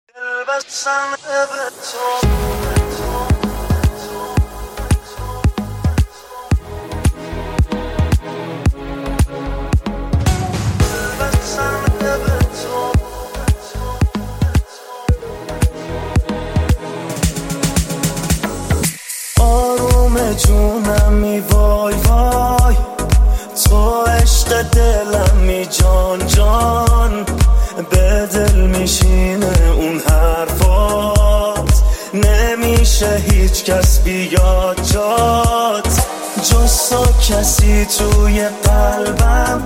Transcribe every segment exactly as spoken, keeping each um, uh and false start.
آروم جونمی وای وای، تو عشق دلمی جان جان، به دل میشینه اون حرفات، نمیشه هیچ کس بیاد جات، جز تو کسی توی قلبم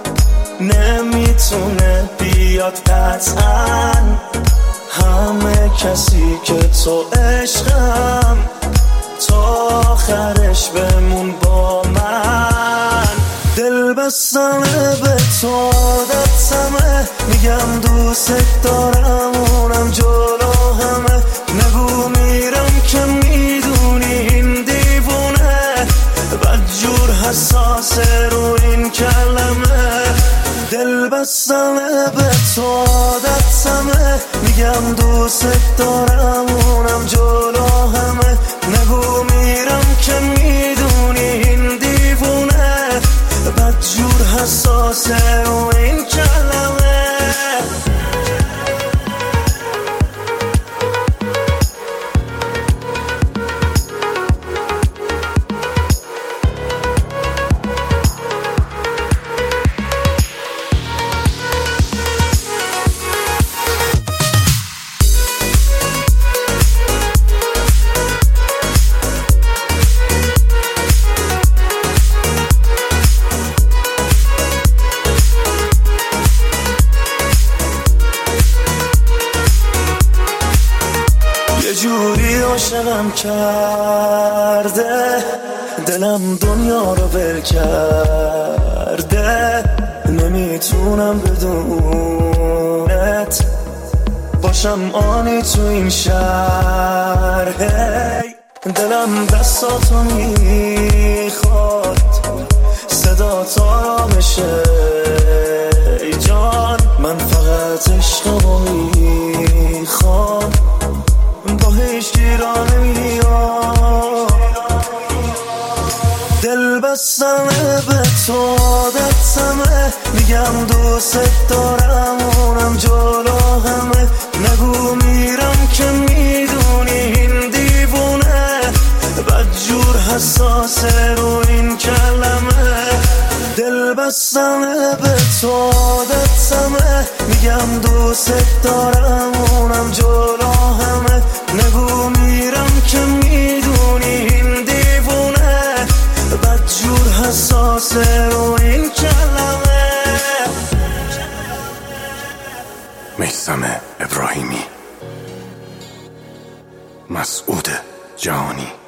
نمیتونه بیاد قطعا، همه کسی که تو عشقم، تا آخرش بمون با من. دل بستنه به تو عادتمه، میگم دوست دارم اونم جلو همه، نگو میرم که میدونی این دیوونه، بدجور حساسه رو این کلمه. دل بستنه به تو عادتمه، میگم دوست دارم اونم جلو همه، نگو میرم که میدونی این دیوونه، بدجور حساسه و این کلمه. یه جوری عاشقم کرده، دلم دنیا رو ول کرده، نمیتونم بدونت باشم آنی تو این شهر. هی دلم دستاتو میخواد، صدا تا بشه ای جان، من فقط عشقمو میخوام، با هیچ گیرانه میاد. دل بستنه به تو عادتمه، میگم دوست دارم اونم جلو همه، نگو میرم که میدونی این دیوونه، بدجور حساسه رو این کلمه. دل بستنه به تو عادتمه، میگم دوست دارم اونم جلو همه، نگو میرم که میدونی این دیوونه، بدجور حساسه رو این کلمه. میثم ابراهیمی، مسعود جهانی.